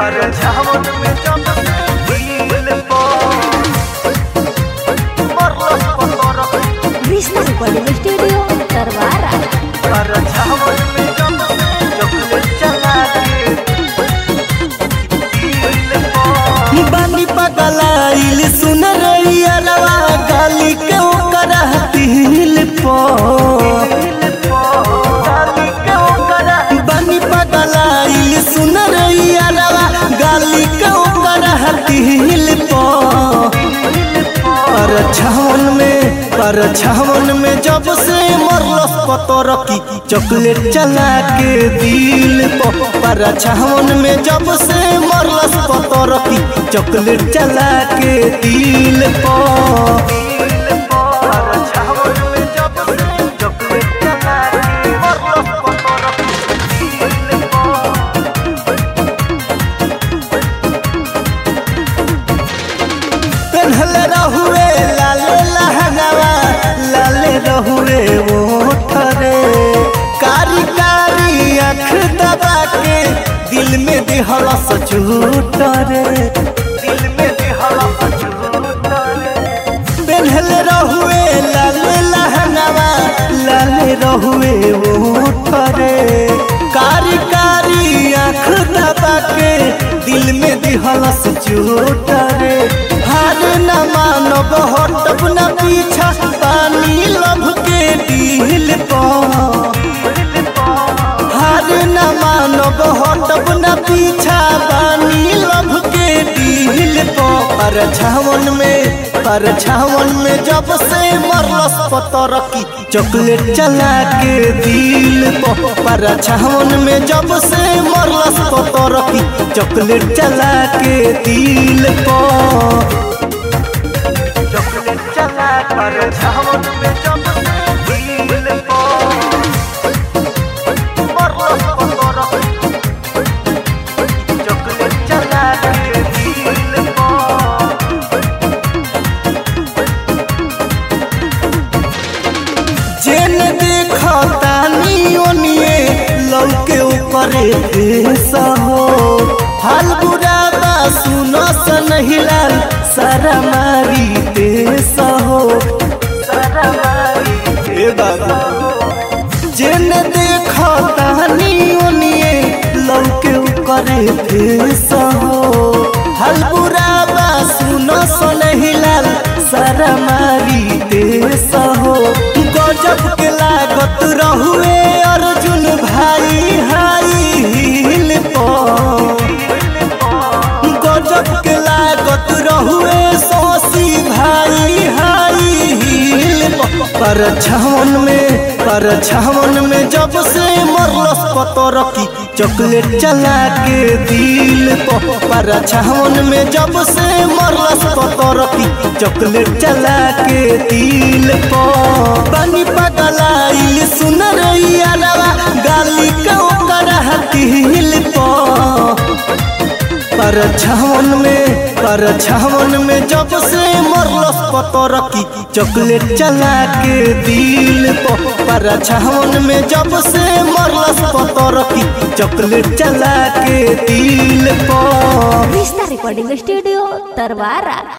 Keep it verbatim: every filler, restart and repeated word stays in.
पर छावन में जब दिल पो मरलस पतर कृष्णा रिकॉर्डिंग स्टूडियो तरवारा। पर छावन में जब चॉकलेट चला के दिल पो बानी पगलाइल सुन रही अरवा गाली के ओकरा दिल पो बानी पगलाइल सुन रही अरवा गाली के ओकरा दिल पो पर छावन में पर छावन में जब से मरलस पतर की चॉकलेट चला के दिल पो पर छावन में जब से मरलस पतर की चॉकलेट चला के दिल पो पर छावन में जब से चॉकलेट चला के मरलस पतर दिल पो पेन्हले रहुए लाले लहंगावा लाले रहुए ओठरे कारी कारी आँख दबा के दिल में दिहलस झूठरे दिल में दिहला पछूतरे पेन्हले रहुए लाले लहंगावा लाले रहुए ओठरे कारी कारी आँख दबा के दिल में दिहलस झूठरे हार न मानब हटब न पीछा पानी लभ के दिल पो हार न मानब हटब न पीछा पानी लभ के दिल पो पर छावन में पर छावन में जब से मरलस पतर की चॉकलेट चला के दिल पो पर छावन में जब से मरलस पतर की चॉकलेट चला के दिल पो चॉकलेट चला पर छावन में जब दिल पो मरलस पतर चॉकलेट चला के दिल पो जेन देखो तानी ओनिए लौके ऊपरे देश हो हाल बुरा बा सुनो सनहिलाल सारा मारी देश हो ए बाबा जेन देखो तानी ओनिए लौके ऊपरे देश हो हाल बुरा बा सुनो सनहिलाल सारा मारी देश हो गजब के लागत रहुए अर्जुन भाई हाई हिल पो गजब के लागत रहुए सोसी भाई हाई हिल पो पर छावन में पर छावन में जब से मरलस पतर की चॉकलेट चला के दिल पो पर छावन में जब से मरलस पतर की चॉकलेट चला के दिल पो बानी पगलाइल सुन रही अरवा गाली के ओकरा दिल पो पर छावन में पर छावन में जब से मरलस पतर की चॉकलेट चला के दिल पो पर छावन में जब से मरलस पतर की चॉकलेट चला के दिल पो कृष्णा रिकॉर्डिंग स्टूडियो तरवारा।